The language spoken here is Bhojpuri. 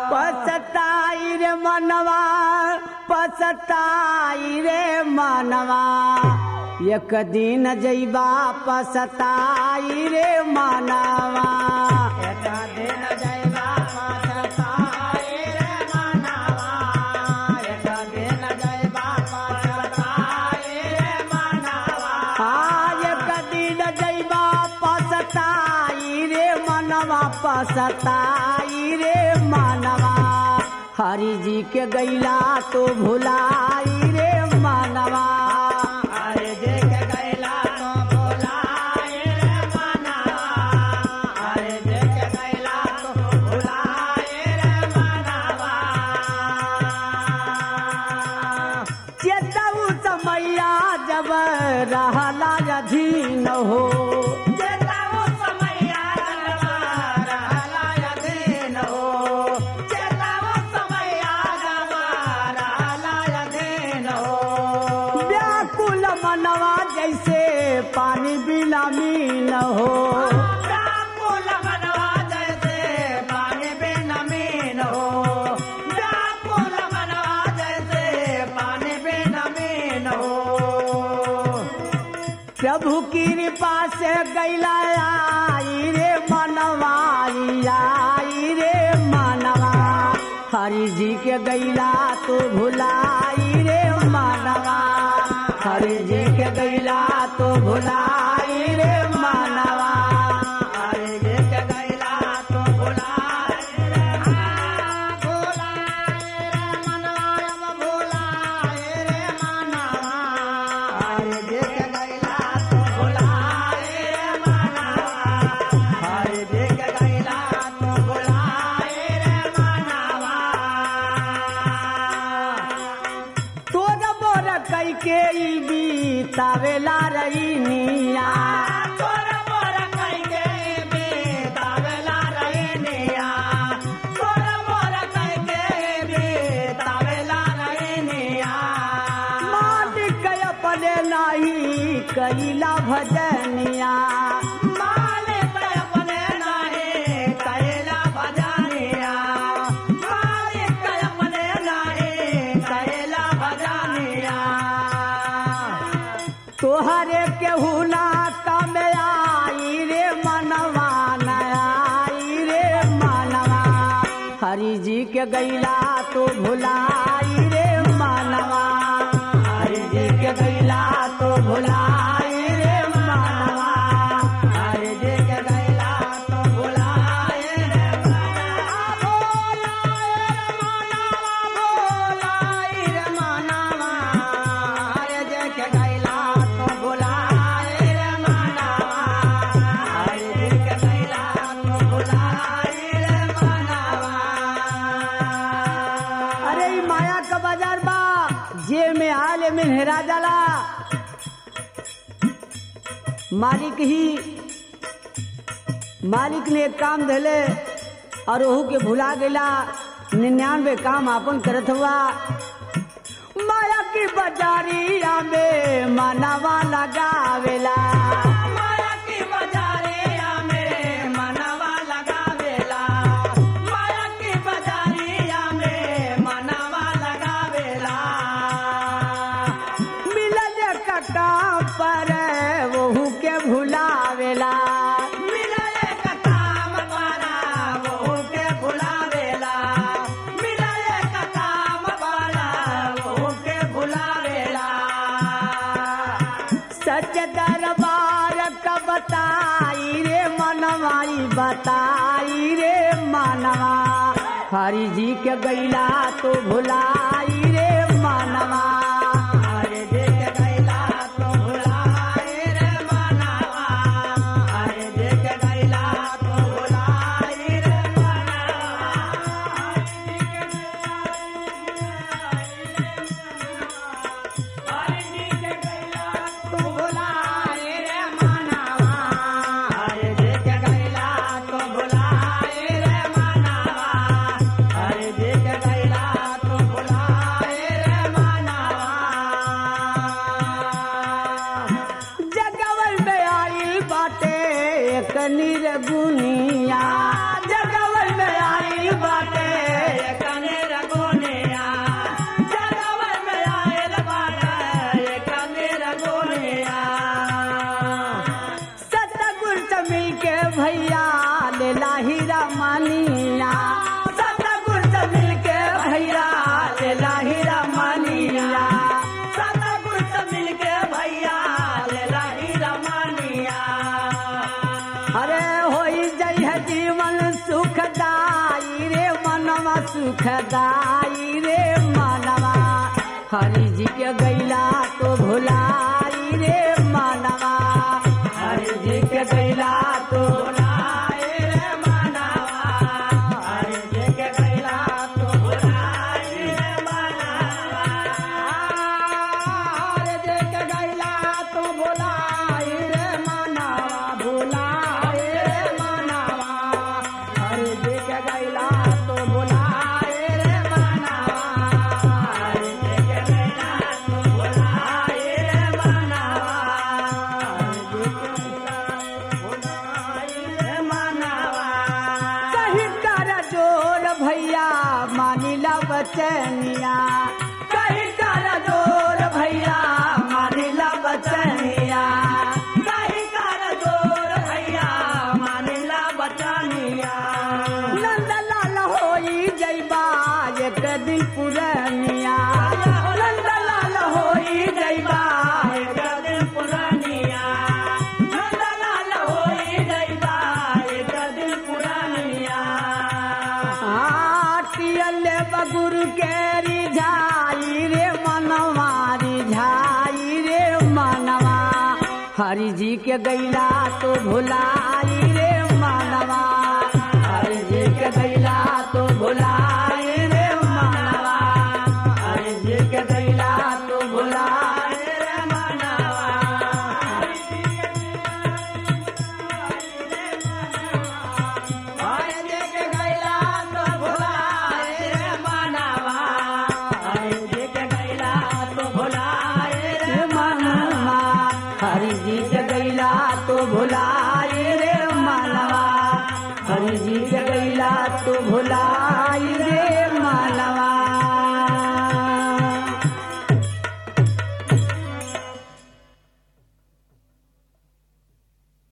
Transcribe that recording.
पछताई रे मनवा पछताई रे मनवा एक दिन जइबा पछताई रे मनवा एक दिन जइबा पछताई रे मनवा एक दिन जइबा पछताई रे मनवा एक दिन जइबा पछताई रे मनवा पछताई रे मनवा हरि जी के गैला तो भुलाई रे मनवा हरि जी के गैला तो भुलाई रे मनवा हरि जी के गैला तो भुलाई रे मनवा चेतऊ समैया जब रहला अधीन हो चेतऊ समैया जब रहला अधीन हो चेतऊ समैया जब रहला अधीन हो व्याकुल मनवा जैसे पानी बिना मीन हो व्याकुल मनवा जैसे पानी बिना मीन हो व्याकुल मनवा जैसे पानी बिना मीन हो प्रभु की कृपा से गैला आई रे मनवा आई रे मनवा हरि जी के गैला तो भुलाई रे मनवा हरि जी के गैला तो भुलाई रे मनवा हरि जी के गैला तो भुलाई रे मनवा भुलाई रे मनवा हरि जी के गैला तो भुलाई रे मनवा हरि जी के गैला तो भुलाई रे मनवा तोर मोर कई के बीतावेला रही निया तोर मोर कई के बीतावेला रही निया तोर मोर कई के बीतावेला रही निया मालिक अपने नाही कैला भजनिया मालिक अपने नाही कैला भजनिया मालिक अपने नाही कैला भजनिया तोहरे केहू ना कम आई रे मनवा न आई रे मनवा हरि जी के गैला तो भुलाई रे मनवा हरि जी के गैला तो भुलाई रे मनवा हरि जी के गैला तो भुलाई रे भुलाई रे मनवा हरि जी के गैला तो भुलाई रे मनवा हरि जी के गैला तो भुलाई रे मनवा अरे ई माया का बाजार बा जे में आले में हेरा जाला मालिक ने एक काम धले और ओहू के भुला गेला 99 काम आपन करत हुआ माया की बाजारिया में मनवा लगावेला माया की बाजारिया में मनवा लगावेला माया की बाजारिया में मनवा लगावेला मिलल कटा पर ओहू के भुलावेला मिलले का काम वाला वो के भुलावेला मिलले का काम वाला वो के भुलावेला सच दरबार का बताई रे मनवाई बताई रे मनवा हरि जी के गैला तो भुलाई रे मनवा हरि जी के गैला तो भुलाई रे मनवा हरि जी के गैला तो भुलाई रे हरि जी के गैला तो भुलाई रे मनवा हरि जी के गैला तो भुलाई रे मनवा हरि जी के गैला तो भुलाई मनिया सतगुरु से मिलके भैया ले लाहिरा मनिया सतगुरु से मिलके भैया ले लाहिरा मनिया अरे होई जय है जीवन सुखदाई रे मनवा सुखदाई रे मनवा हरि जी के गैला तो भुलाई रे मनवा हरि जी के गैला तो भुलाए रे मनवा हरि जी के गैला तो भुलाए रे मनवा हरि जी के गैला तो भुलाए रे मनवा भुलाए रे मनवा हरि जी के गैला तो भुलाए रे मनवा हरि जी के गैला तो भुलाए रे मनवा हरि जी के कहीं कर जोर भैया मानिला बचनिया कहीं कर जोर भैया मानिला बचनिया कहीं कर जोर भैया मानिला बचनिया नंदलाल होई जैबा एक दिन पुरनिया नंदलाल होई जैबा एक दिन पुरानिया नंदलाल होई जैबा एक दिन पुरानिया टियले बगुरु के रिझाई रे मनवा रिझाई रे मनवा हरि जी के गैला तो भुलाई रे मनवा हरि जी के गैला तो भुलाए रे मनवा हरि जी के गैला तो भुलाए रे मनवा हरि जी के गैला तो भुलाए रे मनवा हरि जी के गैला तो भुलाए रे मनवा हरि जी के गैला तो भुलाए रे मनवा हरि जी के गैला तो भुला